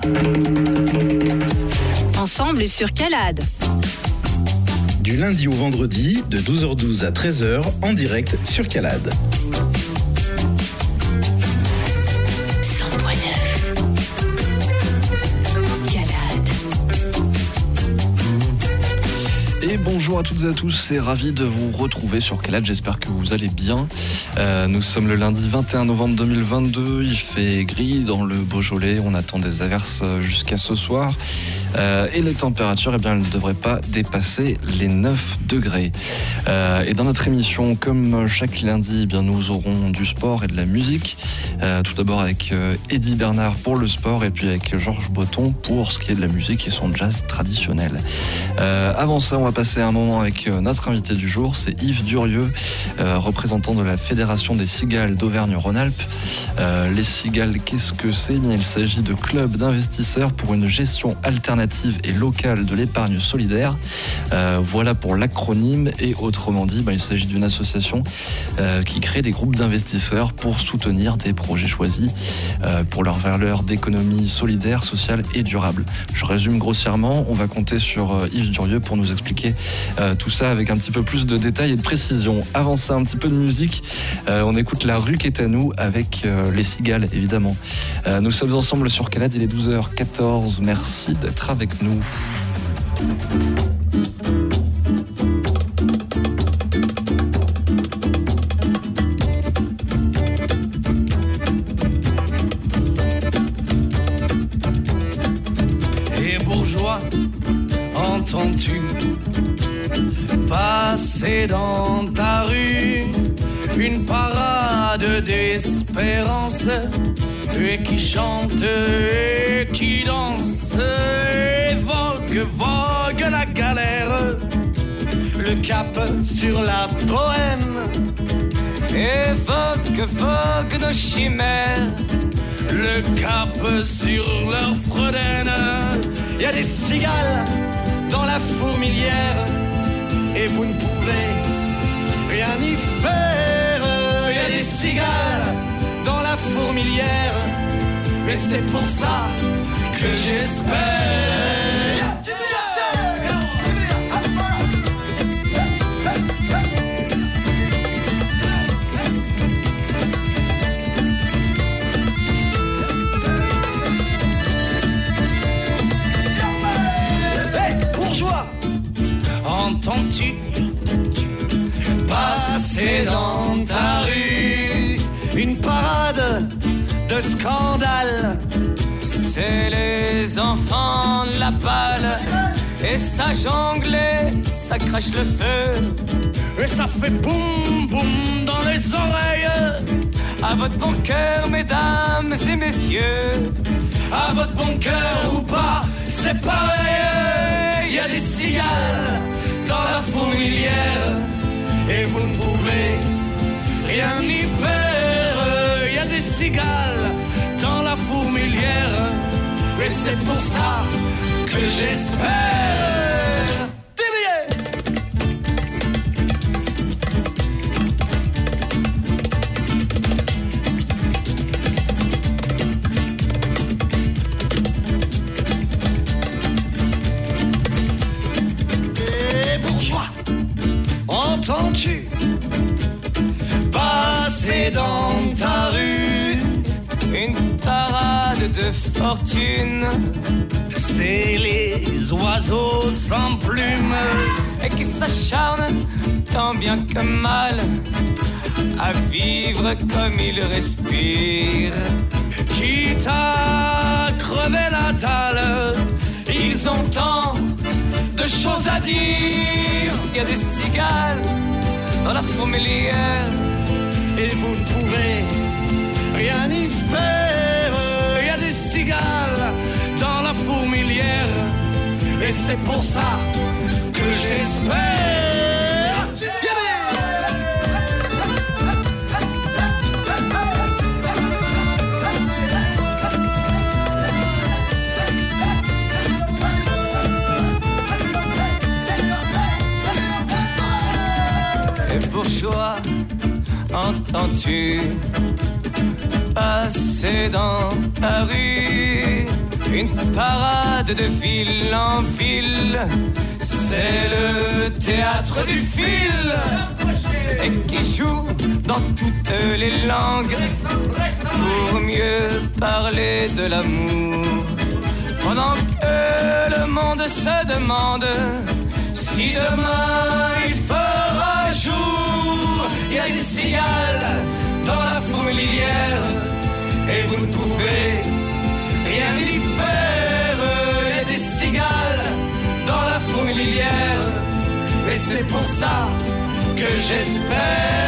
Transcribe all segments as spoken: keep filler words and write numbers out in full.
Ensemble sur Calade. Du lundi au vendredi, de douze heures douze à treize heures, en direct sur Calade. Et bonjour à toutes et à tous, c'est ravi de vous retrouver sur Calade, j'espère que vous allez bien. Euh, nous sommes le lundi vingt et un novembre deux mille vingt-deux, il fait gris dans le Beaujolais, on attend des averses jusqu'à ce soir. Euh, et les températures, eh bien, elles ne devraient pas dépasser les neuf degrés. Euh, et dans notre émission, comme chaque lundi, eh bien, nous aurons du sport et de la musique. Euh, tout d'abord avec euh, Eddie Bernard pour le sport et puis avec Georges Botton pour ce qui est de la musique et son jazz traditionnel. Euh, avant ça, on va passer un moment avec euh, notre invité du jour, c'est Yves Durieux, euh, représentant de la Fédération des Cigales d'Auvergne-Rhône-Alpes. Euh, les cigales, qu'est-ce que c'est ? Eh bien, il s'agit de clubs d'investisseurs pour une gestion alternative et locale de l'épargne solidaire. Euh, voilà pour l'acronyme et autrement dit, bah, il s'agit d'une association euh, qui crée des groupes d'investisseurs pour soutenir des projets choisis euh, pour leur valeur d'économie solidaire, sociale et durable. Je résume grossièrement, on va compter sur euh, Yves Durieux pour nous expliquer euh, tout ça avec un petit peu plus de détails et de précision. Avant ça, un petit peu de musique. Euh, on écoute La rue qui est à nous avec euh, les cigales, évidemment. Euh, nous sommes ensemble sur Calade, il est douze heures quatorze. Merci d'être avec nous. Et bourgeois, entends-tu passer dans ta rue une parade d'espérance et qui chante et qui danse, évoque, vogue la galère, le cap sur la bohème, évoque, vogue nos chimères, le cap sur leur Frodène. Il y a des cigales dans la fourmilière et vous ne pouvez rien y faire. Il y a des cigales dans la fourmilière et c'est pour ça que j'espère. Hey, bourgeois, entends-tu passer dans ta rue une parade de scandale? C'est les enfants de la balle et ça jongle et ça crache le feu et ça fait boum boum dans les oreilles. À votre bon cœur, mesdames et messieurs, à votre bon cœur ou pas, c'est pareil. Il y a des cigales dans la fourmilière et vous ne pouvez rien y faire. Il y a des cigales dans la fourmilière et c'est pour ça que j'espère. Des billets. Et bourgeois, entends-tu passer dans ta rue une parade de fortune? C'est les oiseaux sans plumes et qui s'acharnent tant bien que mal à vivre comme ils respirent. Quitte à crever la dalle, ils ont tant de choses à dire. Il y a des cigales dans la fourmilière et vous ne pouvez rien y faire. Il y a des cigales dans la fourmilière et c'est pour ça que j'espère. Et bourgeois, entends-tu passer dans ta rue une parade de ville en ville. C'est le théâtre du fil et qui joue dans toutes les langues pour mieux parler de l'amour. Pendant que le monde se demande si demain il fera jour, il y a des cigales dans la fourmilière et vous ne pouvez rien y faire. Il y a des cigales dans la fourmilière et c'est pour ça que j'espère.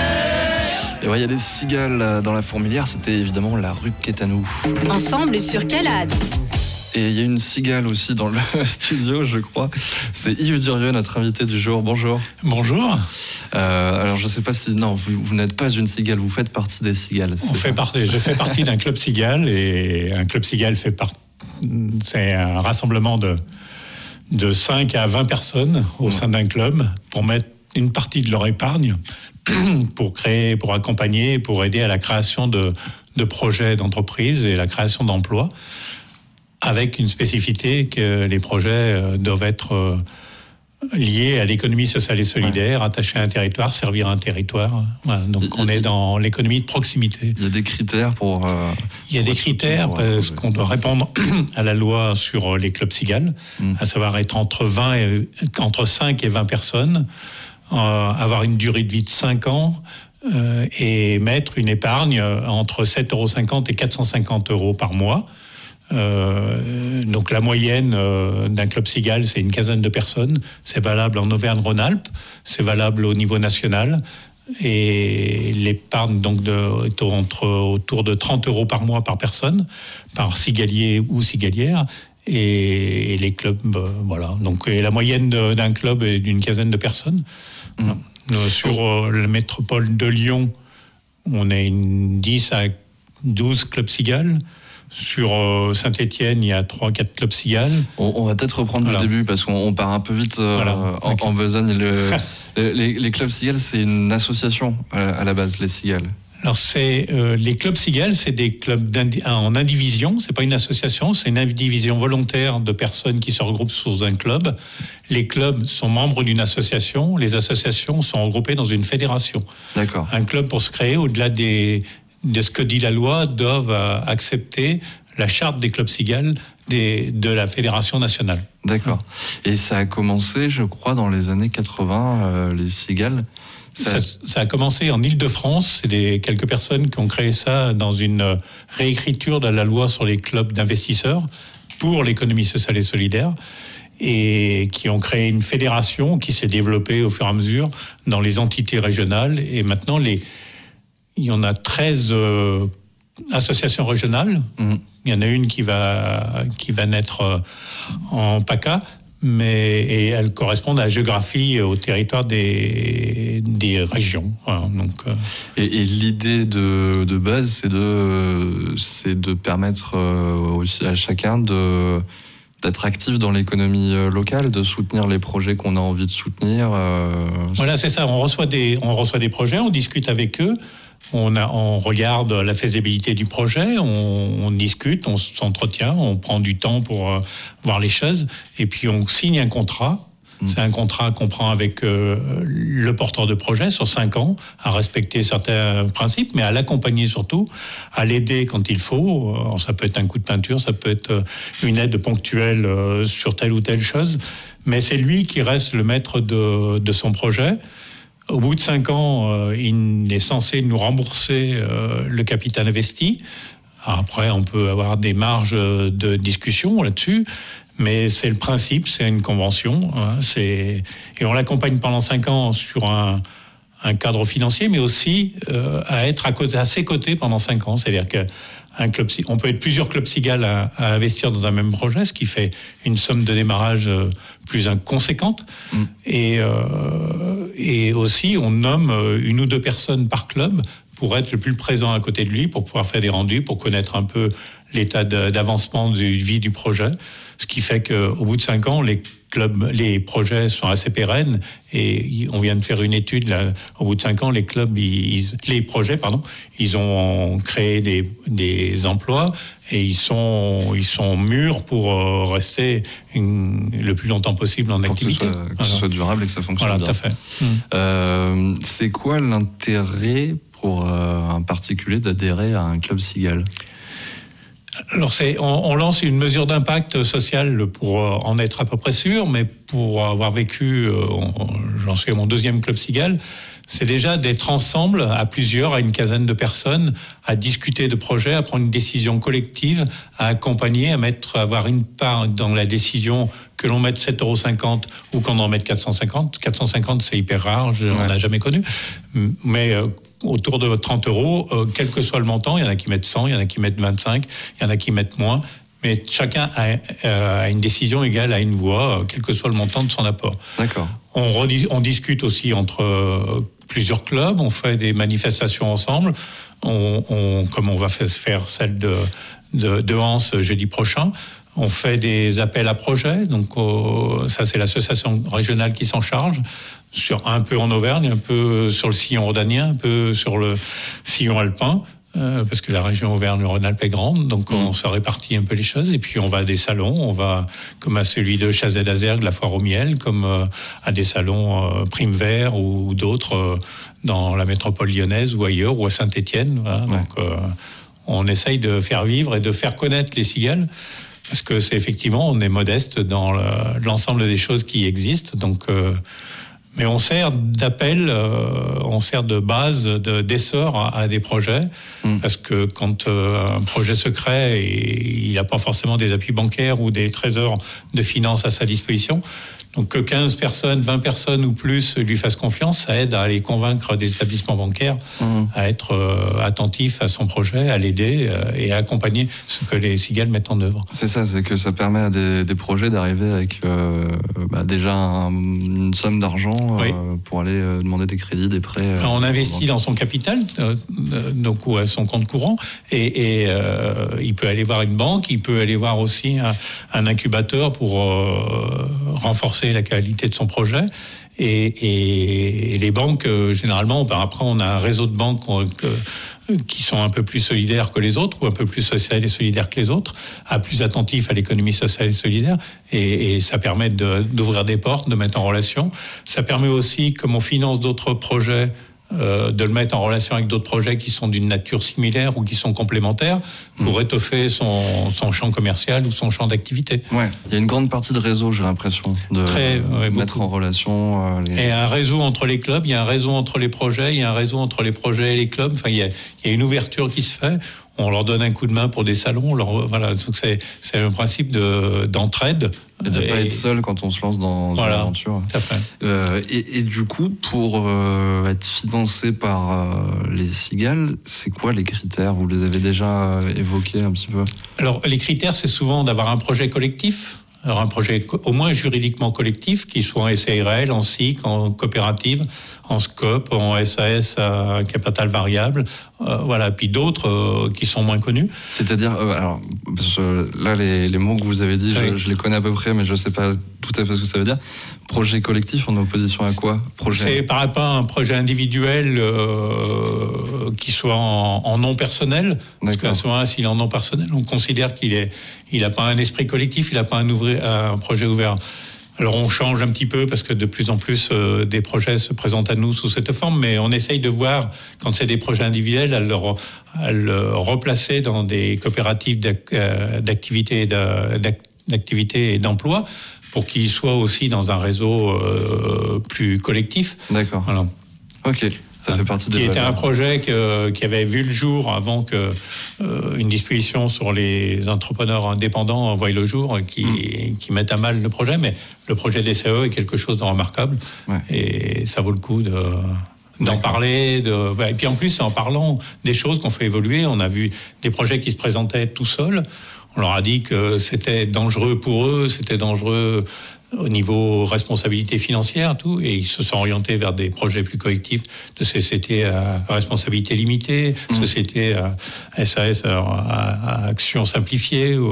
Et ouais, il y a des cigales dans la fourmilière, c'était évidemment la rue Quétanou. Ensemble sur Calade. Et il y a une cigale aussi dans le studio, je crois. C'est Yves Durieux, notre invité du jour. Bonjour. Bonjour. Euh, alors, je ne sais pas si... Non, vous, vous n'êtes pas une cigale, vous faites partie des cigales. On fait partie, je fais partie d'un club cigale, et un club cigale fait part, c'est un rassemblement de, de cinq à vingt personnes au sein d'un club pour mettre une partie de leur épargne pour créer, pour accompagner, pour aider à la création de, de projets d'entreprise et la création d'emplois, avec une spécificité que les projets doivent être liés à l'économie sociale et solidaire, ouais. attachés à un territoire, servir un territoire. Voilà, donc il, on est dans l'économie de proximité. Il y a des critères pour... Euh, il y a des critères parce qu'on doit répondre à la loi sur les clubs cigales, mm. à savoir être entre, vingt et, entre cinq et vingt personnes, euh, avoir une durée de vie de cinq ans, euh, et mettre une épargne entre sept euros cinquante et quatre cent cinquante euros par mois. Euh, donc la moyenne euh, d'un club cigale, c'est une quinzaine de personnes. C'est valable en Auvergne-Rhône-Alpes, c'est valable au niveau national. Et l'épargne donc de, est entre, autour de trente euros par mois par personne, par cigalier ou cigalière. Et, et les clubs, euh, voilà. Donc et la moyenne de, d'un club est d'une quinzaine de personnes. Mmh. Euh, sur euh, la métropole de Lyon, on est une dix à douze clubs cigales. Sur euh, Saint-Étienne, il y a trois quatre clubs cigales. On, on va peut-être reprendre voilà. le début parce qu'on on part un peu vite euh, voilà. en, okay. en besogne. Le, les, les clubs cigales, c'est une association à, à la base, les cigales. Alors, c'est, euh, les clubs cigales, c'est des clubs d'indi- en indivision. C'est pas une association, c'est une indivision volontaire de personnes qui se regroupent sous un club. Les clubs sont membres d'une association. Les associations sont regroupées dans une fédération. D'accord. Un club, pour se créer, au-delà des... de ce que dit la loi, doivent accepter la charte des clubs cigales des, de la Fédération nationale. D'accord. Et ça a commencé, je crois, dans les années quatre-vingts, euh, les cigales. Ça... Ça, ça a commencé en Île-de-France. C'est des, quelques personnes qui ont créé ça dans une réécriture de la loi sur les clubs d'investisseurs pour l'économie sociale et solidaire, et qui ont créé une fédération qui s'est développée au fur et à mesure dans les entités régionales. Et maintenant, les il y en a treize euh, associations régionales. Mmh. Il y en a une qui va, qui va naître euh, en PACA, mais et elles correspondent à la géographie, au territoire des, des régions. Voilà, donc, euh... et, et l'idée de, de base, c'est de, c'est de permettre euh, à chacun de... d'être actif dans l'économie locale, de soutenir les projets qu'on a envie de soutenir. Euh... Voilà, c'est ça. On reçoit des, on reçoit des projets, on discute avec eux, on, a, on regarde la faisabilité du projet, on, on discute, on s'entretient, on prend du temps pour euh, voir les choses, et puis on signe un contrat. Mmh. C'est un contrat qu'on prend avec euh, le porteur de projet sur cinq ans, à respecter certains principes, mais à l'accompagner surtout, à l'aider quand il faut. Alors, ça peut être un coup de peinture, ça peut être une aide ponctuelle euh, sur telle ou telle chose, mais c'est lui qui reste le maître de, de son projet. Au bout de cinq ans, euh, il est censé nous rembourser euh, le capital investi. Après, on peut avoir des marges de discussion là-dessus, mais c'est le principe, c'est une convention. Hein, c'est... Et on l'accompagne pendant cinq ans sur un, un cadre financier, mais aussi euh, à être à, côté, à ses côtés pendant cinq ans. C'est-à-dire qu'un club, on peut être plusieurs clubs cigales à, à investir dans un même projet, ce qui fait une somme de démarrage plus conséquente. Mmh. Et, euh, et aussi, on nomme une ou deux personnes par club pour être le plus présent à côté de lui, pour pouvoir faire des rendus, pour connaître un peu l'état de, d'avancement de vie du projet. Ce qui fait qu'au bout de cinq ans, les clubs, les projets sont assez pérennes et on vient de faire une étude là, au bout de cinq ans, les clubs, ils, les projets, pardon, ils ont créé des, des emplois et ils sont, ils sont mûrs pour rester une, le plus longtemps possible en pour activité. Que ce soit, que ce soit durable et que ça fonctionne voilà, bien. Tout à fait. Euh, c'est quoi l'intérêt pour euh, un particulier d'adhérer à un club Cigale ? Alors c'est, on, on lance une mesure d'impact social pour euh, en être à peu près sûr, mais pour avoir vécu, euh, on, j'en suis à mon deuxième club Cigale, c'est déjà d'être ensemble à plusieurs, à une quinzaine de personnes, à discuter de projets, à prendre une décision collective, à accompagner, à mettre, à avoir une part dans la décision, que l'on mette sept euros cinquante ou qu'on en mette quatre cent cinquante. quatre cent cinquante, c'est hyper rare, je, ouais. on n'a jamais connu. Mais euh, autour de trente euros, euh, quel que soit le montant, il y en a qui mettent cent, il y en a qui mettent vingt-cinq, il y en a qui mettent moins. Mais chacun a, euh, a une décision égale à une voix, euh, quel que soit le montant de son apport. D'accord. On, redis, on discute aussi entre euh, plusieurs clubs, on fait des manifestations ensemble, on, on, comme on va faire celle de, de, de Hans jeudi prochain. On fait des appels à projets, donc euh, ça c'est l'association régionale qui s'en charge, sur, un peu en Auvergne, un peu sur le sillon rhodanien, un peu sur le sillon alpin, euh, parce que la région Auvergne-Rhône-Alpes est grande, donc mmh. on se répartit un peu les choses, et puis on va à des salons, on va comme à celui de Chazet-Lazergue, la foire au miel, comme euh, à des salons euh, Prime Vert ou, ou d'autres euh, dans la métropole lyonnaise ou ailleurs, ou à Saint-Étienne, voilà, ouais. donc euh, on essaye de faire vivre et de faire connaître les cigales. Parce que c'est effectivement, on est modeste dans le, l'ensemble des choses qui existent. Donc, euh, mais on sert d'appel, euh, on sert de base, de, d'essor à, à des projets. Mmh. Parce que quand euh, un projet se crée et il n'a pas forcément des appuis bancaires ou des trésors de finances à sa disposition, donc que quinze personnes, vingt personnes ou plus lui fassent confiance, ça aide à aller convaincre des établissements bancaires mmh. à être euh, attentifs à son projet, à l'aider euh, et à accompagner ce que les cigales mettent en œuvre. C'est ça, c'est que ça permet à des, des projets d'arriver avec euh, bah déjà un, une somme d'argent oui. euh, pour aller euh, demander des crédits, des prêts. Euh, On investit dans son capital, euh, donc ou à son compte courant, et, et euh, il peut aller voir une banque, il peut aller voir aussi un, un incubateur pour euh, renforcer la qualité de son projet. Et, et, et les banques, euh, généralement, ben après, on a un réseau de banques euh, qui sont un peu plus solidaires que les autres, ou un peu plus sociales et solidaires que les autres, à plus attentifs à l'économie sociale et solidaire. Et, et ça permet de, d'ouvrir des portes, de mettre en relation. Ça permet aussi, comme on finance d'autres projets, Euh, de le mettre en relation avec d'autres projets qui sont d'une nature similaire ou qui sont complémentaires pour mmh. étoffer son, son champ commercial ou son champ d'activité. Ouais, il y a une grande partie de réseau, j'ai l'impression, de Très, ouais, mettre beaucoup. en relation. Euh, les... Et un réseau entre les clubs, il y a un réseau entre les projets, il y a un réseau entre les projets et les clubs. Enfin, il y a, il y a une ouverture qui se fait. On leur donne un coup de main pour des salons. Leur, voilà, donc c'est, c'est le principe de, d'entraide. Et de ne pas être seul quand on se lance dans voilà, une aventure. Tout à fait. Euh, et, et du coup, pour euh, être financé par euh, les cigales, c'est quoi les critères ? Vous les avez déjà évoqués un petit peu ? Alors, les critères, c'est souvent d'avoir un projet collectif. Alors, un projet au moins juridiquement collectif, qui soit en S A R L, en S I C, en coopérative, en SCOP, en S A S à capital variable, euh, voilà, puis d'autres euh, qui sont moins connus. C'est-à-dire, euh, alors, parce que là, les, les mots que vous avez dit, oui. je, je les connais à peu près, mais je ne sais pas tout à fait ce que ça veut dire. Projet collectif, en opposition à quoi ? Projet... C'est par rapport à un projet individuel euh, qui soit en, en non personnel. Parce qu'à ce moment-là, s'il est en non personnel, on considère qu'il est, il n'a pas un esprit collectif, il n'a pas un, ouvrir, un projet ouvert. Alors on change un petit peu parce que de plus en plus euh, des projets se présentent à nous sous cette forme, mais on essaye de voir, quand c'est des projets individuels, à le, à le replacer dans des coopératives d'activité et, de, d'activité et d'emploi pour qu'ils soient aussi dans un réseau euh, plus collectif. D'accord. Voilà. Ok. Ça fait partie qui des était valeurs. Un projet que, qui avait vu le jour avant que euh, une disposition sur les entrepreneurs indépendants voie le jour, qui, mmh. qui mettent à mal le projet. Mais le projet des C E est quelque chose de remarquable, ouais. et ça vaut le coup de, d'en D'accord. parler. De, bah, et puis en plus, en parlant des choses qu'on fait évoluer, on a vu des projets qui se présentaient tout seuls. On leur a dit que c'était dangereux pour eux, c'était dangereux au niveau responsabilité financière, tout, et ils se sont orientés vers des projets plus collectifs de sociétés à responsabilité limitée, mmh. sociétés à S A S à, à action simplifiée, ou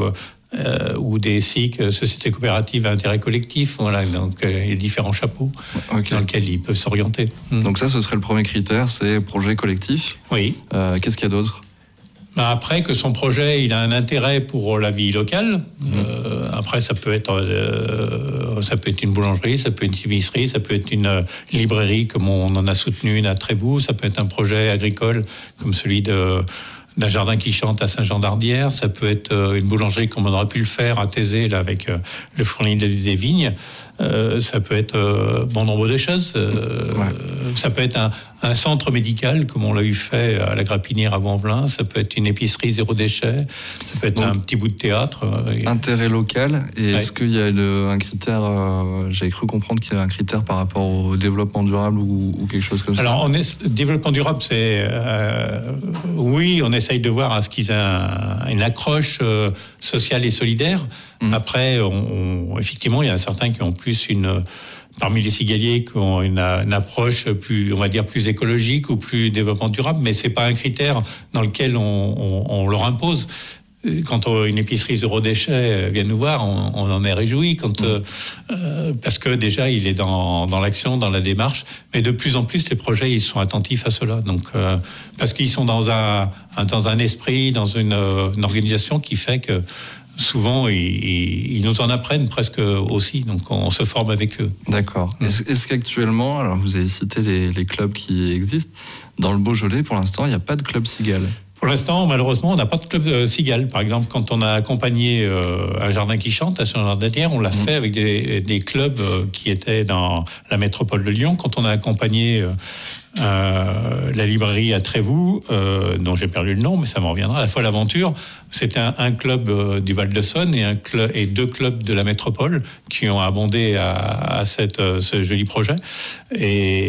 Euh, ou des S I C, sociétés coopératives à intérêt collectif. Voilà, donc euh, il y a différents chapeaux okay. dans lesquels ils peuvent s'orienter. Mmh. Donc ça, ce serait le premier critère, c'est projet collectif. Oui. Euh, qu'est-ce qu'il y a d'autre ? Ben après, que son projet il a un intérêt pour la vie locale. Mmh. Euh, après, ça peut être euh, ça peut être une boulangerie, ça peut être une épicerie, ça peut être une euh, librairie, comme on en a soutenu une à Trévoux. Ça peut être un projet agricole, comme celui de d'un jardin qui chante à Saint-Jean-d'Ardière, ça peut être une boulangerie comme on aurait pu le faire à Thésée, là, avec euh, le fournil des vignes, euh, ça peut être euh, bon nombre de choses, euh, ouais. ça peut être un, un centre médical comme on l'a eu fait à la Grapinière à Vanvelin, ça peut être une épicerie zéro déchet, ça peut être donc, un petit bout de théâtre. Euh, intérêt local, et ouais. est-ce qu'il y a le, un critère, euh, j'avais cru comprendre qu'il y a un critère par rapport au développement durable ou, ou quelque chose comme Alors, ça. Alors, on est, développement durable, c'est... Euh, oui, on essaye de voir à ce qu'ils aient un, une accroche euh, sociale et solidaire. Mmh. Après, on, on, effectivement, il y en a certains qui ont plus une... Parmi les cigaliers qui ont une, une approche plus, on va dire, plus écologique ou plus développement durable, mais c'est pas un critère dans lequel on, on, on leur impose. Quand une épicerie zéro déchet vient nous voir, on, on en est réjoui, quand, mmh. euh, parce que déjà il est dans, dans l'action, dans la démarche, mais de plus en plus les projets ils sont attentifs à cela, donc euh, parce qu'ils sont dans un, un dans un esprit, dans une, une organisation qui fait que souvent, ils, ils nous en apprennent presque aussi, donc on se forme avec eux. D'accord. Mmh. Est-ce, est-ce qu'actuellement, alors vous avez cité les, les clubs qui existent, dans le Beaujolais, pour l'instant, il n'y a pas de club cigale ? Pour l'instant, malheureusement, on n'a pas de club euh, cigale. Par exemple, quand on a accompagné euh, un jardin qui chante à Saint-Jean-d'Ardière, on l'a mmh. fait avec des, des clubs euh, qui étaient dans la métropole de Lyon. Quand on a accompagné euh, euh, la librairie à Trévoux, euh, dont j'ai perdu le nom, mais ça me reviendra, la Folle Aventure, c'était un, un club euh, du Val-de-Saône et, un club, et deux clubs de la métropole qui ont abondé à, à cette, euh, ce joli projet. Et,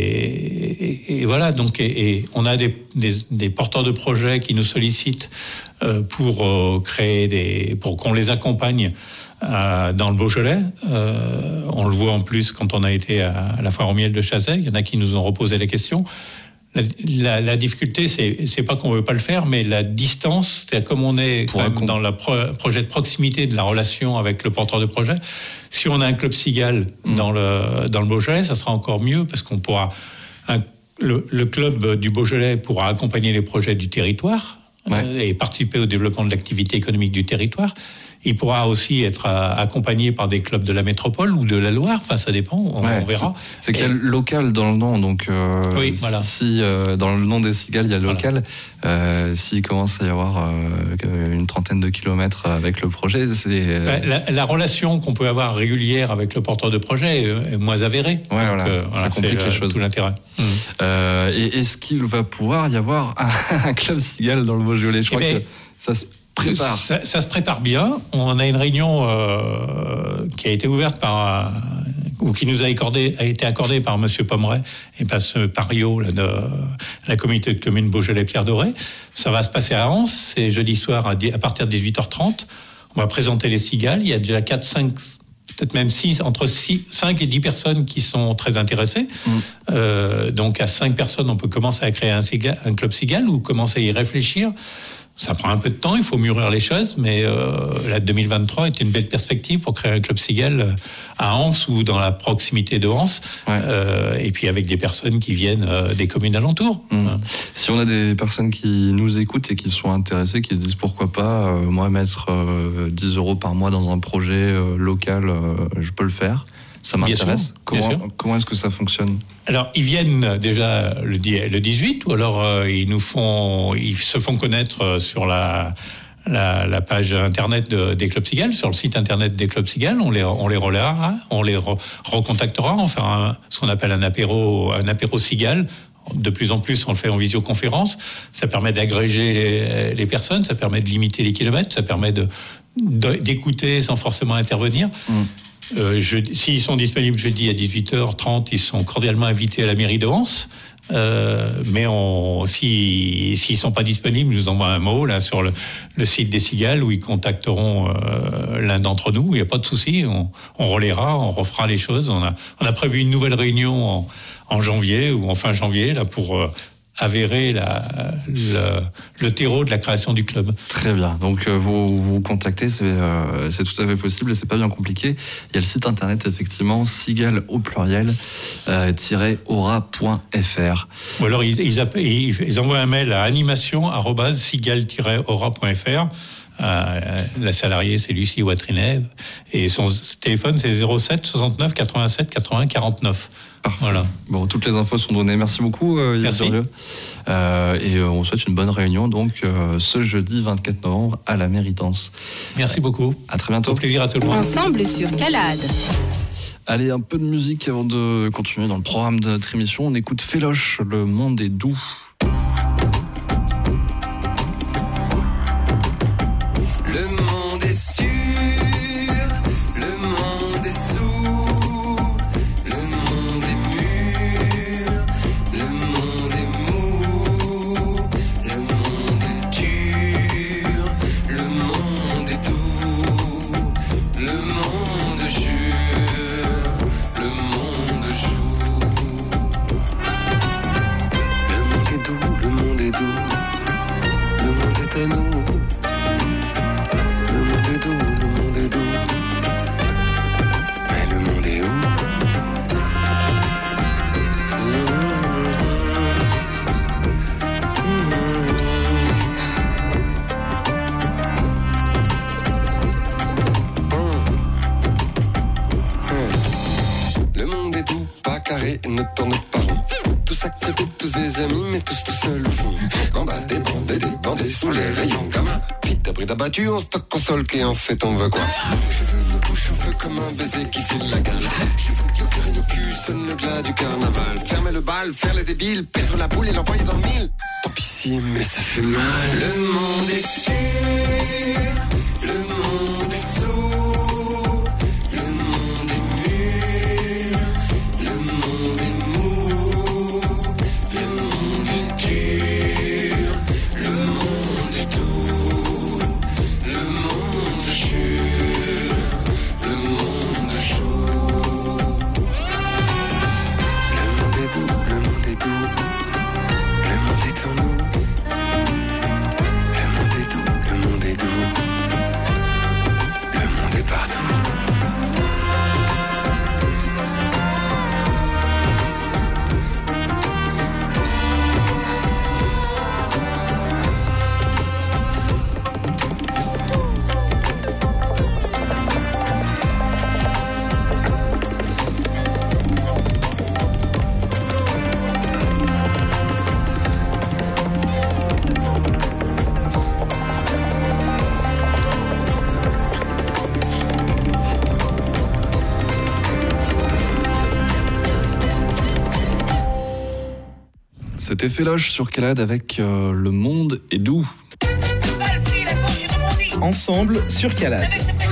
et, et voilà, donc, et, et on a des, des, des porteurs de projets qui nous sollicitent euh, pour euh, créer des, pour qu'on les accompagne euh, dans le Beaujolais. Euh, on le voit en plus quand on a été à, à la foire au miel de Chazay. Il y en a qui nous ont reposé la question. La, la, la difficulté, c'est, c'est pas qu'on veut pas le faire, mais la distance, c'est comme on est quand même dans le pro, projet de proximité de la relation avec le porteur de projet. Si on a un club cigale mmh. dans le dans le Beaujolais, ça sera encore mieux parce qu'on pourra un, le, le club du Beaujolais pourra accompagner les projets du territoire ouais. euh, et participer au développement de l'activité économique du territoire. Il pourra aussi être accompagné par des clubs de la métropole ou de la Loire, enfin ça dépend, on, ouais, on verra. C'est, c'est qu'il y a local dans le nom, donc euh, oui, voilà. si euh, dans le nom des cigales il y a local, voilà. euh, s'il commence à y avoir euh, une trentaine de kilomètres avec le projet, c'est... Euh... La, la relation qu'on peut avoir régulière avec le porteur de projet est moins avérée. Ouais, donc, voilà. Euh, ça voilà, complique c'est les choses. Tout l'intérêt. Mmh. Euh, et est-ce qu'il va pouvoir y avoir un, un club cigale dans le Beaujolais ? Je crois eh que ça se prépare. Ça, ça se prépare bien. On a une réunion euh, qui a été ouverte par, ou qui nous a, accordé, a été accordée par Monsieur Pommeret et par ce Pario là, de la communauté de communes Beaujolais-Pierre Doré. Ça va se passer à Anse, c'est jeudi soir à, à partir de dix-huit heures trente. On va présenter les cigales. Il y a déjà quatre, cinq, peut-être même six, entre six, cinq et dix personnes qui sont très intéressées. Mmh. Euh, donc à cinq personnes, on peut commencer à créer un, cigale, un club cigale ou commencer à y réfléchir. Ça prend un peu de temps, il faut mûrir les choses, mais euh, la deux mille vingt-trois est une belle perspective pour créer un club cigale à Anse ou dans la proximité de Anse, ouais. euh, et puis avec des personnes qui viennent euh, des communes alentours. Mmh. Hein. Si on a des personnes qui nous écoutent et qui sont intéressées, qui se disent pourquoi pas, euh, moi mettre euh, dix euros par mois dans un projet euh, local, euh, je peux le faire. Ça m'intéresse. Bien sûr, comment, bien sûr. Comment est-ce que ça fonctionne ? Alors, ils viennent déjà le, le dix-huit, ou alors euh, ils nous font, ils se font connaître sur la, la, la page internet de, des clubs cigales, sur le site internet des clubs cigales. On les, on les relaiera, on les re, recontactera, on fera un, ce qu'on appelle un apéro, un apéro cigale. De plus en plus, on le fait en visioconférence. Ça permet d'agréger les, les personnes, ça permet de limiter les kilomètres, ça permet de, de, d'écouter sans forcément intervenir. Mmh. Euh, je, s'ils sont disponibles jeudi à dix-huit heures trente, ils sont cordialement invités à la mairie de Anse. Euh, mais on, si, s'ils ne sont pas disponibles, ils nous envoient un mot là, sur le, le site des cigales où ils contacteront euh, l'un d'entre nous. Il n'y a pas de souci, on, on relaiera, on refera les choses. On a, on a prévu une nouvelle réunion en, en janvier ou en fin janvier là, pour euh, avérer la, le, le terreau de la création du club. Très bien. Donc, euh, vous vous contactez, c'est, euh, c'est tout à fait possible et c'est pas bien compliqué. Il y a le site internet, effectivement, sigal au pluriel, euh, aura point f r. Ou alors, ils, ils, appellent, ils, ils envoient un mail à animation arobase sigal tiret aura point f r. Euh, la salariée, c'est Lucie Watrinev. Et son téléphone, c'est zéro sept soixante-neuf quatre-vingt-sept quatre-vingts quarante-neuf. Parfait. Voilà. Bon, toutes les infos sont données. Merci beaucoup, euh, Merci. Euh, et euh, on souhaite une bonne réunion donc euh, ce jeudi vingt-quatre novembre à la Méritance. Merci beaucoup. À très bientôt. Au plaisir à tout le monde. Ensemble sur Calade. Allez, un peu de musique avant de continuer dans le programme de notre émission. On écoute Féloche, Le monde est doux. Le monde est sûr, le monde est sourd, le monde est mûr, le monde est mou, le monde est dur, le monde est doux, le monde jure, le monde joue. Le monde est doux, le monde est doux, le monde est à nous. Le monde est doux, mais le monde est où? Le monde est doux, pas carré et ne tourne pas rond. Tous à côté, tous des amis, mais tous tout seuls au fond. En bas des bandés, des bandés sous les rayons gamins. Vite abri d'abattu, on stocke console et en fait on veut quoi? Je veux nos bouches, on veut comme un baiser qui file la gale. Je veux que nos cœurs et nos culs sonnent le glas du carnaval. Fermer le bal, faire les débiles, perdre la boule et l'envoyer dans le mille. Tant pis si, mais ça fait mal. Le monde est sûr, le monde est sourd, le monde est mûr, le monde est mou, le monde est dur, le monde est doux, le monde jure, le monde chaud. Le monde est doux, le monde est doux, le monde est en nous. Le monde est doux, le monde est doux, le monde est partout. C'était Féloche sur Calade avec euh, Le monde est doux. Ensemble sur Calade.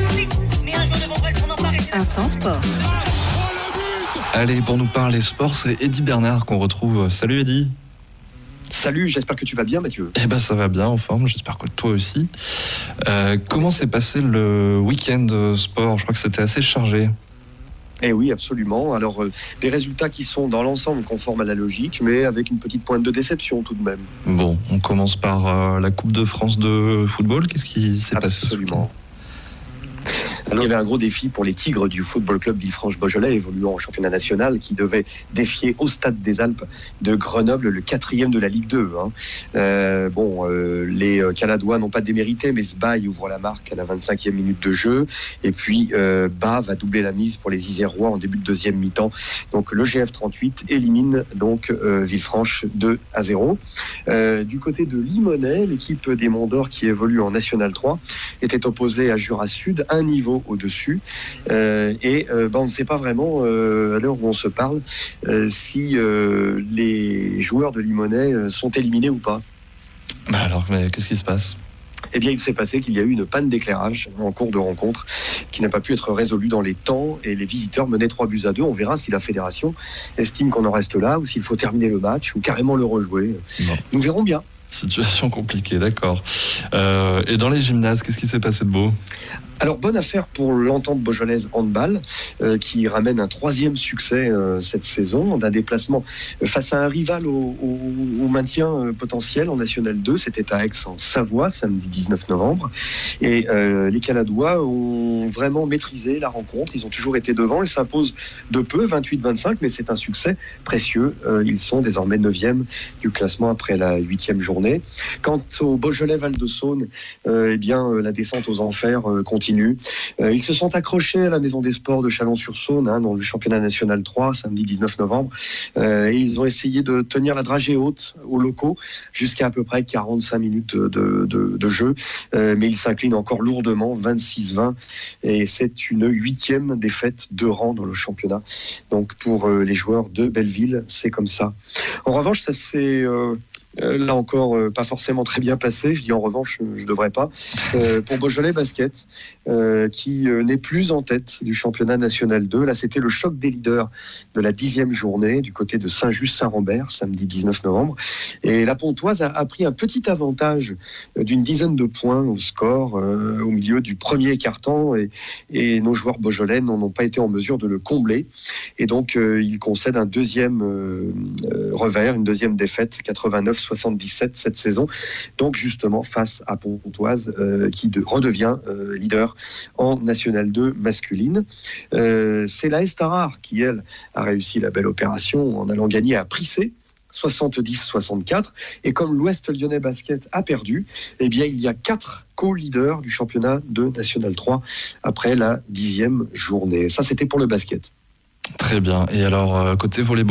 Instant sport. Allez, pour nous parler sport, c'est Eddy Bernard qu'on retrouve. Salut Eddy. Salut, j'espère que tu vas bien Mathieu. Eh ben ça va bien, en forme, j'espère que toi aussi. Euh, comment s'est passé le week-end sport? Je crois que c'était assez chargé. Eh oui, absolument. Alors, euh, des résultats qui sont dans l'ensemble conformes à la logique, mais avec une petite pointe de déception tout de même. Bon, on commence par euh, la Coupe de France de football. Qu'est-ce qui s'est passé? Absolument. Alors, il y avait un gros défi pour les Tigres du Football Club Villefranche-Beaujolais, évoluant en championnat national, qui devait défier au Stade des Alpes de Grenoble, le quatrième de la Ligue deux. Hein. Euh, bon, euh, les Caladois n'ont pas démérité, mais Sbaille ouvre la marque à la vingt-cinquième minute de jeu. Et puis, euh, Bas va doubler la mise pour les Isérois en début de deuxième mi-temps. Donc, le G F trente-huit élimine donc euh, Villefranche deux à zéro. Euh, du côté de Limonest, l'équipe des Monts d'Or qui évolue en National trois était opposée à Jura Sud, un niveau au-dessus. Euh, et euh, ben, on ne sait pas vraiment, euh, à l'heure où on se parle, euh, si euh, les joueurs de Limonest sont éliminés ou pas. Bah alors, mais qu'est-ce qui se passe ? Eh bien, il s'est passé qu'il y a eu une panne d'éclairage en cours de rencontre qui n'a pas pu être résolue dans les temps et les visiteurs menaient trois buts à deux. On verra si la fédération estime qu'on en reste là ou s'il faut terminer le match ou carrément le rejouer. Non. Nous verrons bien. Situation compliquée, d'accord. Euh, et dans les gymnases, qu'est-ce qui s'est passé de beau ? Alors, bonne affaire pour l'Entente Beaujolaise Handball, euh, qui ramène un troisième succès euh, cette saison, d'un déplacement face à un rival au, au, au maintien euh, potentiel en National deux. C'était à Aix en Savoie, samedi dix-neuf novembre. Et euh, les Caladois ont vraiment maîtrisé la rencontre. Ils ont toujours été devant. Ils s'imposent de peu, vingt-huit vingt-cinq, mais c'est un succès précieux. Euh, ils sont désormais neuvième du classement après la huitième journée. Quant au Beaujolais-Val-de-Saône, euh, eh bien, euh, la descente aux enfers euh, continue. Euh, ils se sont accrochés à la Maison des Sports de Chalon-sur-Saône, hein, dans le championnat national trois, samedi dix-neuf novembre. Euh, et ils ont essayé de tenir la dragée haute aux locaux jusqu'à à peu près quarante-cinq minutes de, de, de, de jeu. Euh, mais ils s'inclinent encore lourdement, vingt-six vingt. Et c'est une huitième défaite de rang dans le championnat. Donc pour euh, les joueurs de Belleville, c'est comme ça. En revanche, ça s'est... Euh, Euh, là encore, euh, pas forcément très bien passé. Je dis en revanche, euh, je devrais pas. Euh, pour Beaujolais Basket, euh, qui euh, n'est plus en tête du championnat national deux. Là, c'était le choc des leaders de la dixième journée du côté de Saint-Just-Saint-Rambert, samedi dix-neuf novembre. Et la Pontoise a, a pris un petit avantage euh, d'une dizaine de points au score euh, au milieu du premier quart-temps, et, et nos joueurs beaujolais n'en ont pas été en mesure de le combler. Et donc, euh, ils concèdent un deuxième euh, euh, revers, une deuxième défaite, quatre-vingt-neuf soixante-dix-sept cette saison, donc justement face à Pontoise euh, qui de, redevient euh, leader en National deux masculine. Euh, c'est la Estarar qui, elle, a réussi la belle opération en allant gagner à Prissé, soixante-dix soixante-quatre, et comme l'Ouest Lyonnais Basket a perdu, eh bien il y a quatre co-leaders du championnat de National trois après la dixième journée. Ça, c'était pour le basket. Très bien. Et alors, côté volleyball ?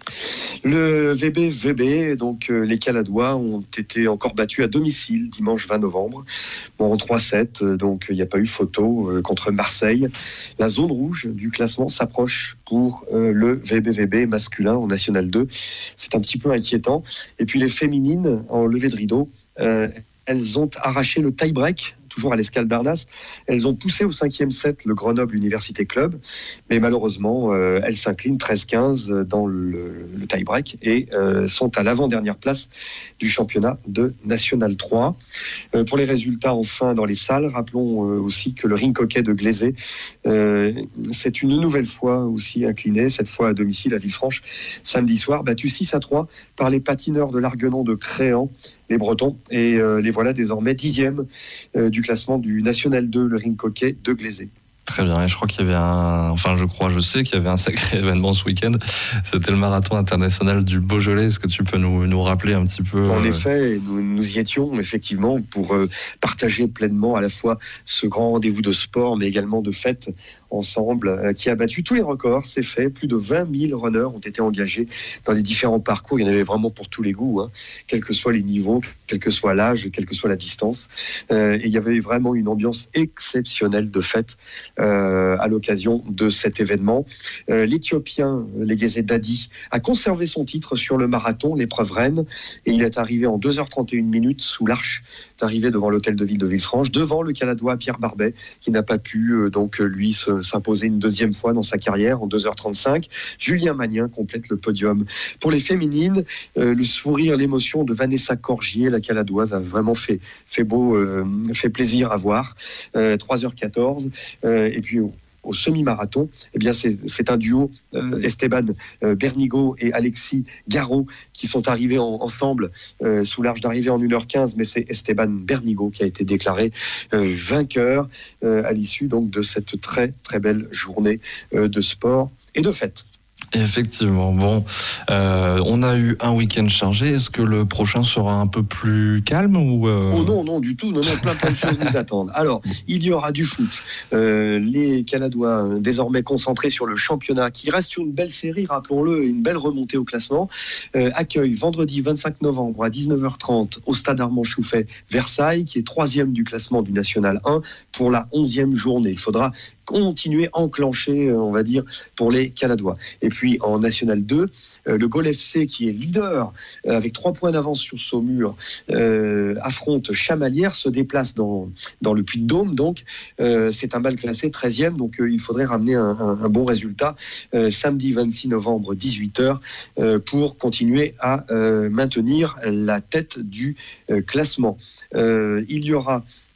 Le V B V B, donc euh, les Caladois ont été encore battus à domicile dimanche vingt novembre. Bon, en trois sept, euh, donc il n'y a pas eu photo euh, contre Marseille. La zone rouge du classement s'approche pour euh, le V B V B masculin en National deux. C'est un petit peu inquiétant. Et puis les féminines en levée de rideau, euh, elles ont arraché le tie-break, toujours à l'Escale d'Arnas. Elles ont poussé au cinquième set le Grenoble Université Club, mais malheureusement, euh, elles s'inclinent treize quinze dans le, le tie-break et euh, sont à l'avant-dernière place du championnat de National trois. Euh, pour les résultats, enfin, dans les salles, rappelons euh, aussi que le Ring Hockey de Glaisé euh, c'est une nouvelle fois aussi incliné, cette fois à domicile à Villefranche, samedi soir, battu six à trois par les patineurs de l'Arguenon de Créan, les Bretons, et euh, les voilà désormais dixième euh, du classement du National deux, le Ring Hockey de Glaisé. Très bien, et je crois qu'il y avait un, enfin je crois, je sais qu'il y avait un sacré événement ce week-end, c'était le marathon international du Beaujolais. Est-ce que tu peux nous, nous rappeler un petit peu ? En effet, nous, nous y étions effectivement pour euh, partager pleinement à la fois ce grand rendez-vous de sport, mais également de fête ensemble, euh, qui a battu tous les records. C'est fait, plus de vingt mille runners ont été engagés dans les différents parcours. Il y en avait vraiment pour tous les goûts, hein, quels que soient les niveaux, quel que soit l'âge, quelle que soit la distance. Euh, et il y avait vraiment une ambiance exceptionnelle de fête Euh, à l'occasion de cet événement. Euh, L'Éthiopien Legese Dadi a conservé son titre sur le marathon, l'épreuve reine, et il est arrivé en deux heures trente et une minutes sous l'arche d'arrivée devant l'hôtel de ville de Villefranche, devant le Caladois Pierre Barbet, qui n'a pas pu euh, donc lui se, s'imposer une deuxième fois dans sa carrière en deux heures trente-cinq. Julien Magnien complète le podium. Pour les féminines, euh, le sourire, l'émotion de Vanessa Corgier, la Caladoise, a vraiment fait, fait beau, euh, fait plaisir à voir. Euh, trois heures quatorze. Euh, et puis au, au semi-marathon, eh bien c'est, c'est un duo, euh, Esteban euh, Bernigo et Alexis Garot, qui sont arrivés en, ensemble euh, sous l'arche d'arrivée en une heure quinze, mais c'est Esteban Bernigo qui a été déclaré euh, vainqueur euh, à l'issue donc de cette très très belle journée euh, de sport et de fête. Effectivement, bon, euh, on a eu un week-end chargé. Est-ce que le prochain sera un peu plus calme ou euh... Oh non, non, du tout. Non, non, plein, plein de choses nous attendent. Alors, il y aura du foot. Euh, les Caladois, euh, désormais concentrés sur le championnat, qui reste une belle série, rappelons-le, une belle remontée au classement, euh, accueille vendredi vingt-cinq novembre à dix-neuf heures trente au stade Armand Chouffet Versailles, qui est troisième du classement du National un pour la onzième journée. Il faudra continuer, enclencher, on va dire, pour les Caladois. Et puis en National deux, euh, le Gol F C, qui est leader euh, avec trois points d'avance sur Saumur, euh, affronte Chamalières, se déplace dans, dans le Puy-de-Dôme. Donc euh, c'est un mal classé treizième, donc euh, il faudrait ramener un, un, un bon résultat euh, samedi vingt-six novembre dix-huit heures euh, pour continuer à euh, maintenir la tête du euh, classement. Euh, il y aura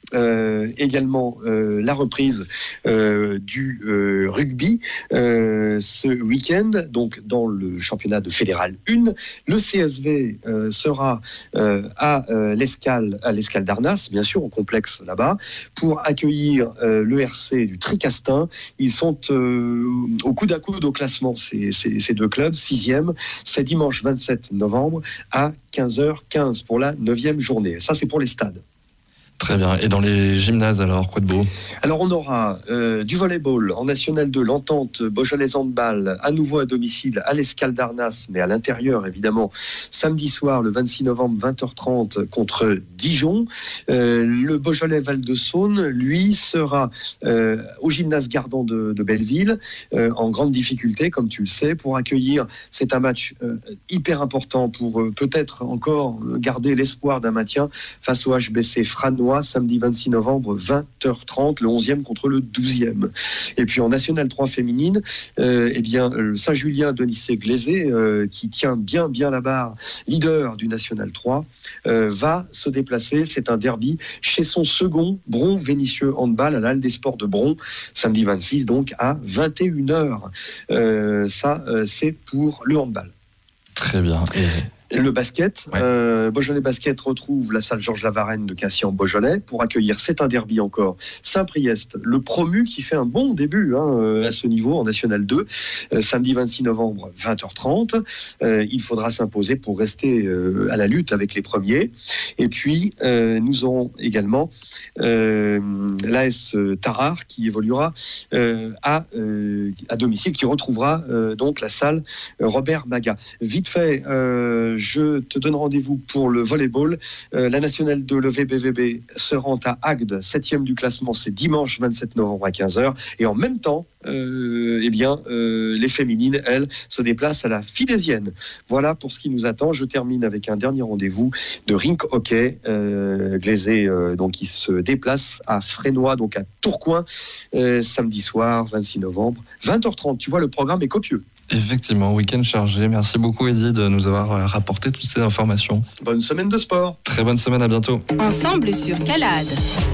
euh, également euh, la reprise euh, du euh, rugby euh, ce week-end, donc dans le championnat de Fédéral un. Le C S V euh, sera euh, à euh, l'escale, à l'escale d'Arnas, bien sûr, au complexe là-bas, pour accueillir euh, le R C du Tricastin. Ils sont euh, au coude à coude au classement, ces, ces, ces deux clubs, sixième. C'est dimanche vingt-sept novembre à quinze heures quinze pour la neuvième journée. Ça, c'est pour les stades. Très bien. Et dans les gymnases, alors, quoi de beau ? Alors, on aura euh, du volleyball en National deux, l'Entente Beaujolais Handball, à nouveau à domicile, à l'Escale d'Arnas, mais à l'intérieur, évidemment, samedi soir, le vingt-six novembre, vingt heures trente, contre Dijon. Euh, le Beaujolais Val-de-Saône, lui, sera euh, au gymnase Gardan de, de Belleville, euh, en grande difficulté, comme tu le sais, pour accueillir. C'est un match euh, hyper important pour euh, peut-être encore garder l'espoir d'un maintien face au H B C Franois, samedi vingt-six novembre, vingt heures trente, le onzième contre le douzième. Et puis en National trois féminine, euh, eh bien, Saint-Julien Denissé-Glaisé, euh, qui tient bien, bien la barre, leader du National trois, euh, va se déplacer. C'est un derby chez son second, Bron-Vénissieux Handball, à la Halle des Sports de Bron, samedi vingt-six, donc à vingt et une heures. Euh, ça, euh, c'est pour le handball. Très bien. Et... Le basket, ouais. euh, Beaujolais Basket retrouve la salle Georges Lavarenne de Cassien-Beaujolais pour accueillir, c'est un derby encore, Saint-Priest, le promu qui fait un bon début hein, à ce niveau en National deux, euh, samedi vingt-six novembre, vingt heures trente. Euh, il faudra s'imposer pour rester euh, à la lutte avec les premiers. Et puis, euh, nous aurons également euh, l'A S Tarare qui évoluera euh, à, euh, à domicile, qui retrouvera euh, donc la salle Robert Maga. Vite fait, euh, je te donne rendez-vous pour le volleyball. Euh, la Nationale deux, le V B V B, se rend à Agde, septième du classement. C'est dimanche vingt-sept novembre à quinze heures. Et en même temps, euh, eh bien, euh, les féminines, elles, se déplacent à la Fidésienne. Voilà pour ce qui nous attend. Je termine avec un dernier rendez-vous de rink hockey. Euh, Glaisé, euh, donc, il se déplace à Frénois, donc à Tourcoing, euh, samedi soir, vingt-six novembre, vingt heures trente. Tu vois, le programme est copieux. Effectivement, week-end chargé. Merci beaucoup, Eddy, de nous avoir rapporté toutes ces informations. Bonne semaine de sport. Très bonne semaine, à bientôt. Ensemble sur Calade.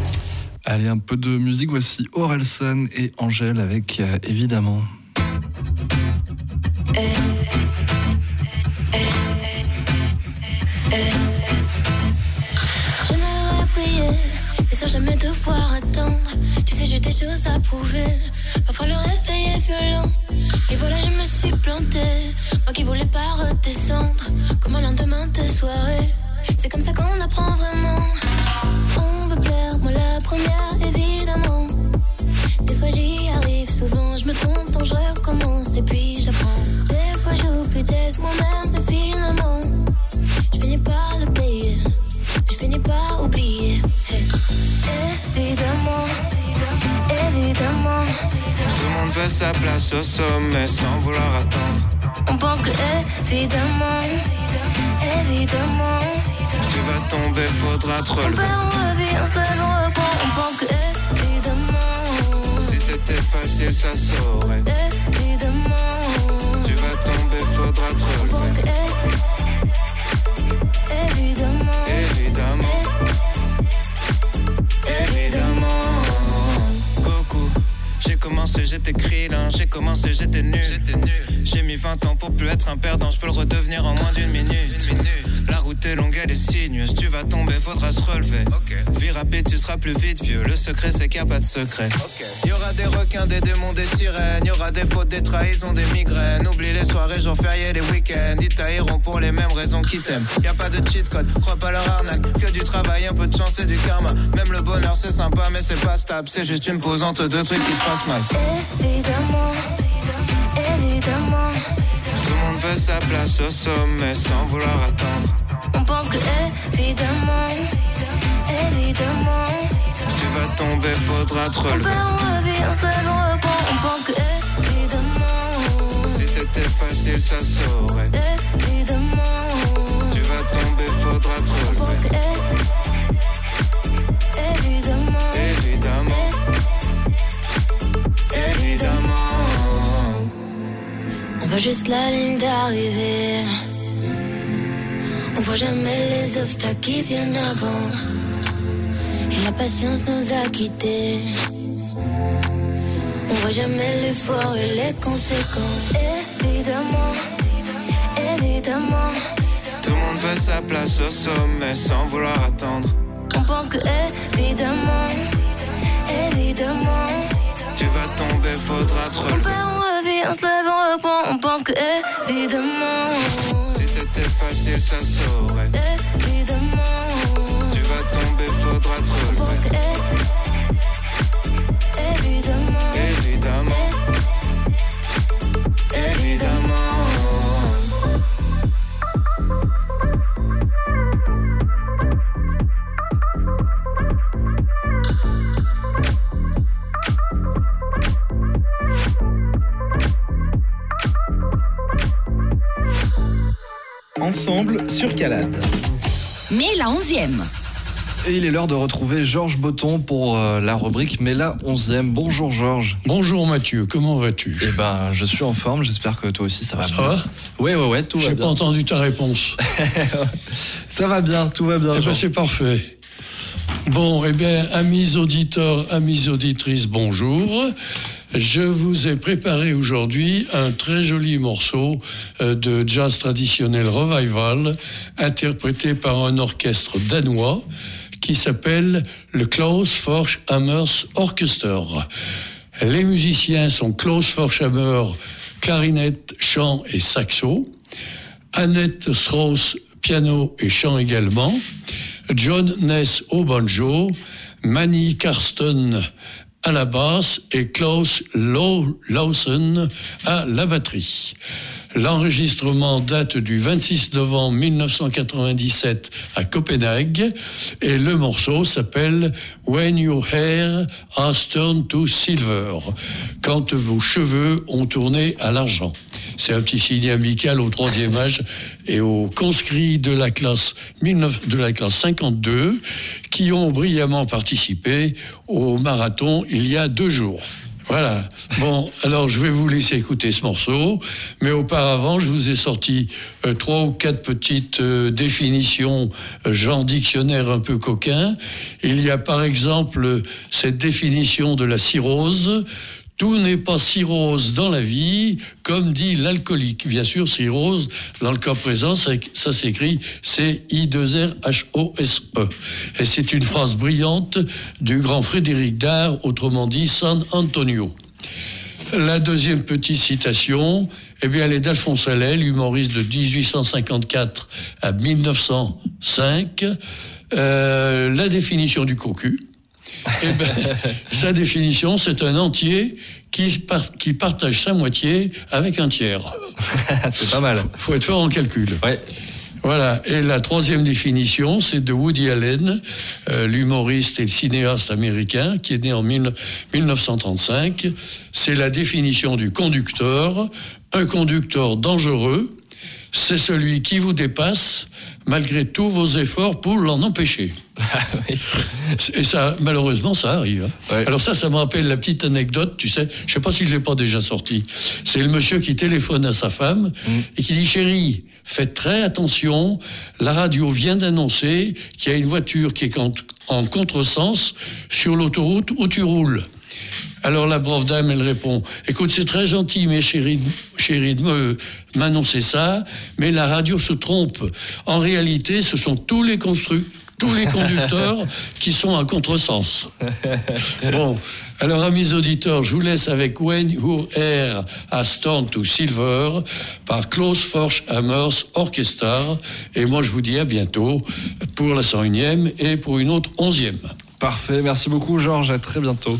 Allez, un peu de musique. Voici Orelsan et Angèle avec euh, évidemment. Eh, eh, eh, eh. J'aimerais prier, mais sans jamais devoir attendre. Tu sais, j'ai des choses à prouver. Parfois le réveil est violent. Et voilà, je me suis plantée. Moi qui voulais pas redescendre. Comme un lendemain de soirée. C'est comme ça qu'on apprend vraiment. On veut plaire, moi la première, évidemment. Des fois j'y arrive, souvent je me trompe, donc je recommence et puis j'apprends. Des fois j'oublie d'être moi-même, et finalement je finis par le payer, puis je finis par oublier. Hey. Évidemment, évidemment, tout le monde veut sa place au sommet sans vouloir attendre. on pense que évidemment, évidemment, tu vas tomber, faudra te on relever. perd, on revit, on se lève, on reprend. On pense que évidemment, Si c'était facile, ça saurait. évidemment, Tu vas tomber, faudra te on pense relever. que évidemment, Évidemment, évidemment. Goku, j'ai commencé, j'étais krillin, j'ai commencé, j'étais nul. J'ai mis vingt ans pour plus être un perdant, je peux le redevenir en moins d'une minute. La route est longue, elle est sinueuse, tu vas tomber, faudra se relever. Vie rapide, tu seras plus vite vieux, le secret c'est qu'il n'y a pas de secret. Il y aura des requins, des démons, des sirènes, il y aura des fautes, des trahisons, des migraines. Oublie les soirées, jours fériés, les week-ends, ils tailleront pour les mêmes raisons qu'ils t'aiment. Y a pas de cheat code, crois pas leur arnaque, que du travail, un peu de chance et du karma. Même le bonheur c'est sympa mais c'est pas stable, c'est juste une pause entre deux trucs qui se passent mal. Évidemment, évidemment, Tout le monde veut sa place au sommet sans vouloir attendre. on pense que évidemment, évidemment, Tu vas tomber, faudra te on relever. perd, on revit, on se lève, on reprend. On pense que évidemment, Si c'était facile, ça saurait. évidemment, Tu vas tomber, faudra te on pense relever. que évidemment, Évidemment, évidemment. on voit juste la ligne d'arrivée. On voit jamais les obstacles qui viennent avant. Et La patience nous a quittés. On voit jamais l'effort et les conséquences. Évidemment, évidemment. Tout le monde veut sa place au sommet sans vouloir attendre. On pense que évidemment, évidemment. Tu vas tomber, faudra te relever. On perd, on revit, on se lève, on reprend. On pense que évidemment. Si c'était facile, ça saurait. Évidemment. Tu vas tomber, faudra te relever. On pense que évidemment. Évidemment. Évidemment. Ensemble sur Calade. Mais la onzième. Et il est l'heure de retrouver Georges Botton pour euh, la rubrique Mais la onzième. Bonjour Georges. Bonjour Mathieu, comment vas-tu? Eh ben, je suis en forme, j'espère que toi aussi ça va Ça bien. va? Ouais, ouais, ouais, tout va J'ai bien. pas entendu ta réponse. Ça va bien, tout va bien. Eh ben Georges. c'est parfait. Bon, eh bien, amis auditeurs, amis auditrices, bonjour. Je vous ai préparé aujourd'hui un très joli morceau euh, de jazz traditionnel revival, interprété par un orchestre danois qui s'appelle le Klaus Forshammers Orchester. Les musiciens sont Klaus Forshammer, clarinette, chant et saxo, Annette Strauss, piano et chant également, John Ness au banjo, Manny Karsten à la basse et Klaus Lawson à la batterie. L'enregistrement date du vingt-six novembre mille neuf cent quatre-vingt-dix-sept à Copenhague et le morceau s'appelle When Your Hair Has Turned to Silver, quand vos cheveux ont tourné à l'argent. C'est un petit signe amical au troisième âge et aux conscrits de la classe de la classe cinquante-deux qui ont brillamment participé au marathon il y a deux jours. Voilà. Bon, alors je vais vous laisser écouter ce morceau, mais auparavant, je vous ai sorti euh, trois ou quatre petites euh, définitions, euh, genre dictionnaire un peu coquin. Il y a par exemple cette définition de la cirrhose. Tout n'est pas cirrhose dans la vie, comme dit l'alcoolique. Bien sûr, cirrhose, dans le cas présent, ça, ça s'écrit C I deux R H O S E. Et c'est une phrase brillante du grand Frédéric Dard, autrement dit San Antonio. La deuxième petite citation, eh bien, elle est d'Alphonse Allais, l'humoriste de dix-huit cent cinquante-quatre à mille neuf cent cinq. Euh, la définition du cocu. Eh ben, sa définition, c'est un entier qui, par, qui partage sa moitié avec un tiers. C'est pas mal. Faut, faut être fort en calcul. Ouais. Voilà. Et la troisième définition, c'est de Woody Allen, euh, l'humoriste et le cinéaste américain, qui est né en mille neuf cent trente-cinq. C'est la définition du conducteur. Un conducteur dangereux, c'est celui qui vous dépasse malgré tous vos efforts pour l'en empêcher. Oui. Et ça, malheureusement, ça arrive. Hein. Ouais. Alors ça, ça me rappelle la petite anecdote, tu sais, je sais pas si je l'ai pas déjà sortie. C'est le monsieur qui téléphone à sa femme mmh. et qui dit « Chérie, faites très attention, la radio vient d'annoncer qu'il y a une voiture qui est en, en contresens sur l'autoroute où tu roules. » Alors la brave dame, elle répond « Écoute, c'est très gentil, mais chérie, chérie de me, m'annoncer ça, mais la radio se trompe. En réalité, ce sont tous les constructeurs, tous les conducteurs qui sont à contresens. » Bon, alors amis auditeurs, je vous laisse avec When Your Hair Has Turned to Silver par Klaus Forshammers Orchester. Et moi, je vous dis à bientôt pour la cent unième et pour une autre onzième. Parfait, merci beaucoup Georges, à très bientôt.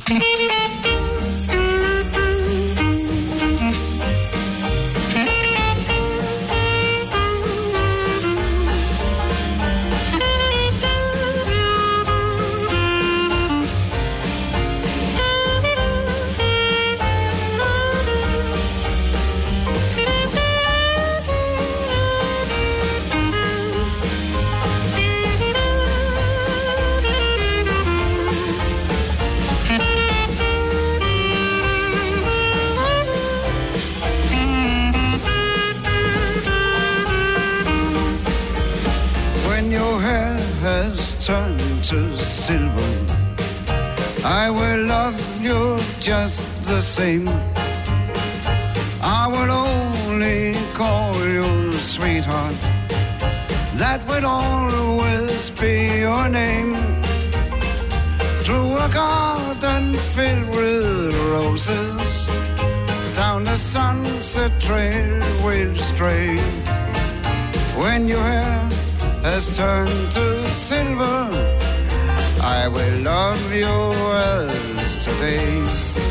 just the same. I will only call you sweetheart. That will always be your name. Through a garden filled with roses, down the sunset trail we'll stray. When your hair has turned to silver, I will love you as today.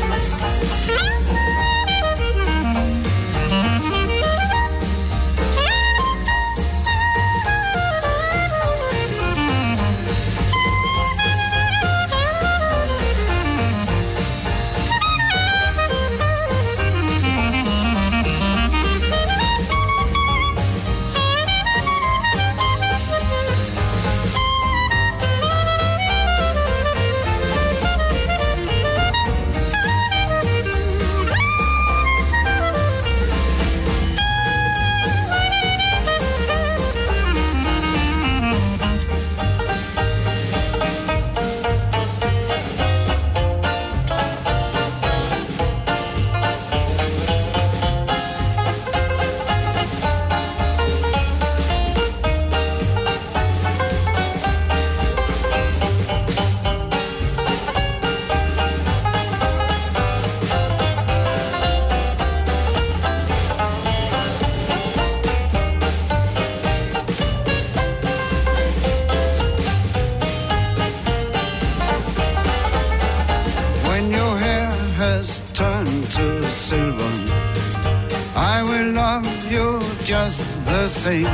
The same.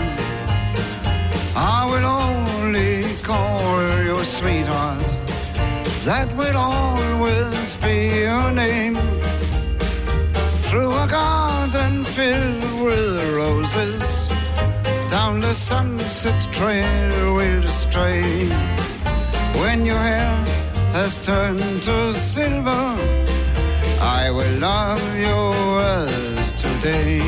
I will only call you sweetheart. That will always be your name. Through a garden filled with roses, down the sunset trail we'll stray. When your hair has turned to silver, I will love you as today.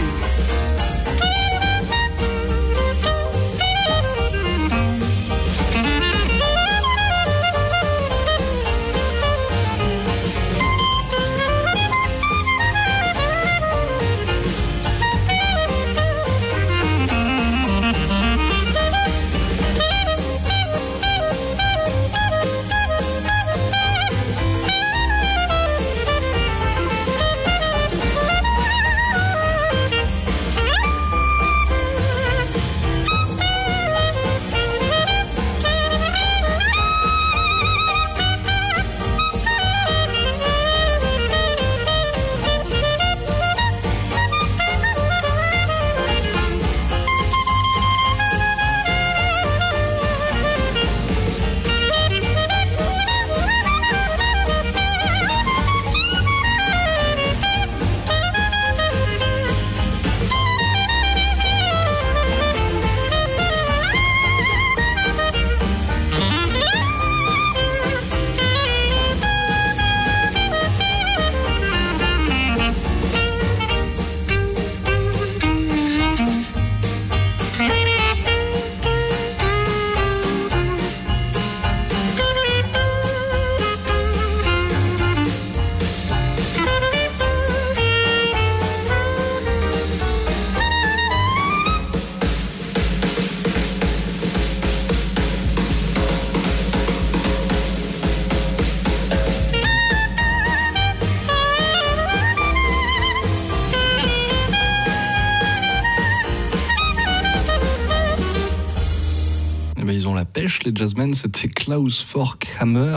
Les jazzmen, c'était Klaus Forkhammer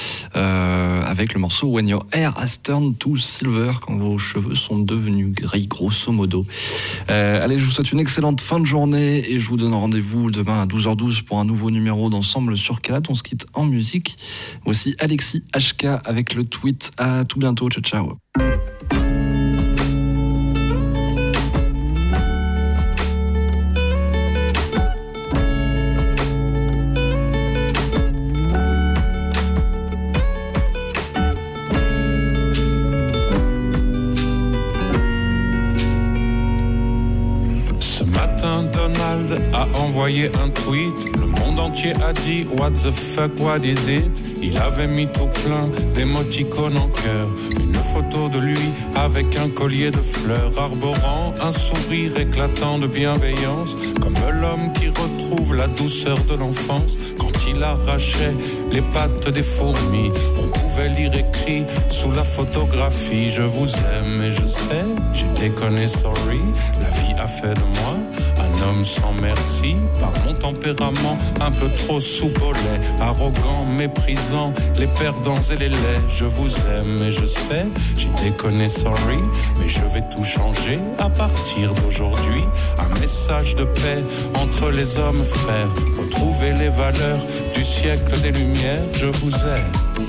euh, avec le morceau When Your Hair Has Turned to Silver, quand vos cheveux sont devenus gris, grosso modo. Euh, allez, je vous souhaite une excellente fin de journée et je vous donne rendez-vous demain à douze heures douze pour un nouveau numéro d'Ensemble sur Calate. On se quitte en musique. Voici Alexis H K avec le tweet. À tout bientôt. Ciao, ciao. A envoyé un tweet, le monde entier a dit what the fuck, what is it. Il avait mis tout plein d'émoticônes en cœur, une photo de lui avec un collier de fleurs, arborant un sourire éclatant de bienveillance, comme l'homme qui retrouve la douceur de l'enfance quand il arrachait les pattes des fourmis. On pouvait lire écrit sous la photographie: je vous aime et je sais, j'ai déconné, sorry. La vie a fait de moi un homme sans merci, par mon tempérament un peu trop soupe au lait, arrogant, méprisant les perdants et les laits. Je vous aime et je sais, j'ai déconné, sorry, mais je vais tout changer à partir d'aujourd'hui. Un message de paix entre les hommes frères, retrouver les valeurs du siècle des Lumières. Je vous aime.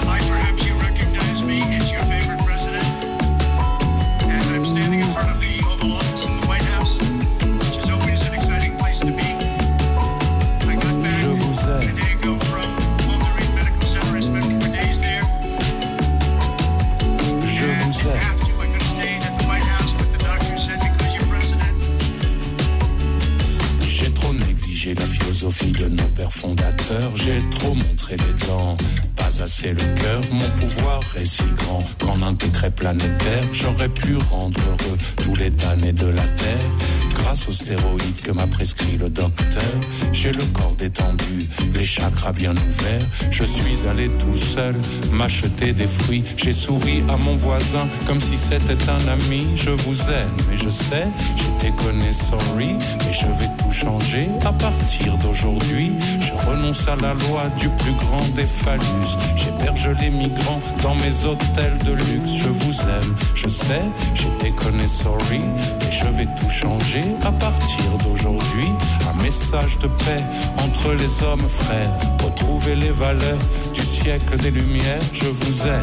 La philosophie de nos pères fondateurs, j'ai trop montré les dents, pas assez le cœur. Mon pouvoir est si grand qu'en un décret planétaire, j'aurais pu rendre heureux tous les damnés de la terre. Grâce aux stéroïdes que m'a prescrit le docteur, j'ai le corps détendu, les chakras bien ouverts. Je suis allé tout seul m'acheter des fruits. J'ai souri à mon voisin comme si c'était un ami. Je vous aime et je sais, j'ai déconné, sorry, mais je vais tout changer à partir d'aujourd'hui. Je renonce à la loi du plus grand des phallus. J'héberge les migrants dans mes hôtels de luxe. Je vous aime, je sais, j'ai déconné, sorry, mais je vais tout changer à partir d'aujourd'hui. Un message de paix entre les hommes frères, retrouver les valeurs du siècle des Lumières. Je vous aime.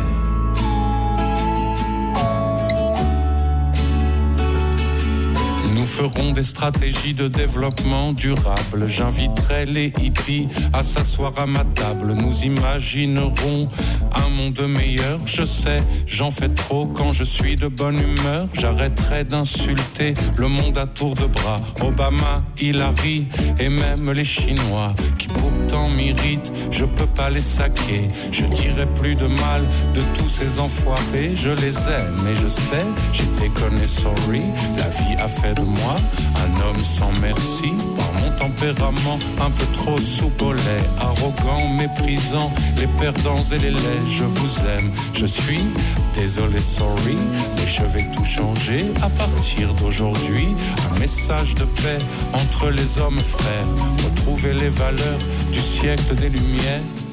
Nous ferons des stratégies de développement durable. J'inviterai les hippies à s'asseoir à ma table. Nous imaginerons un monde meilleur. Je sais, j'en fais trop quand je suis de bonne humeur. J'arrêterai d'insulter le monde à tour de bras. Obama, Hillary et même les Chinois qui pourtant m'irritent. Je peux pas les saquer. Je dirai plus de mal de tous ces enfoirés. Je les aime et je sais, j'ai déconné, sorry. La vie a fait de moi un homme sans merci, par mon tempérament un peu trop soupe au lait, arrogant, méprisant les perdants et les laits. Je vous aime, je suis désolé, sorry, mais je vais tout changer à partir d'aujourd'hui. Un message de paix entre les hommes frères, retrouver les valeurs du siècle des Lumières.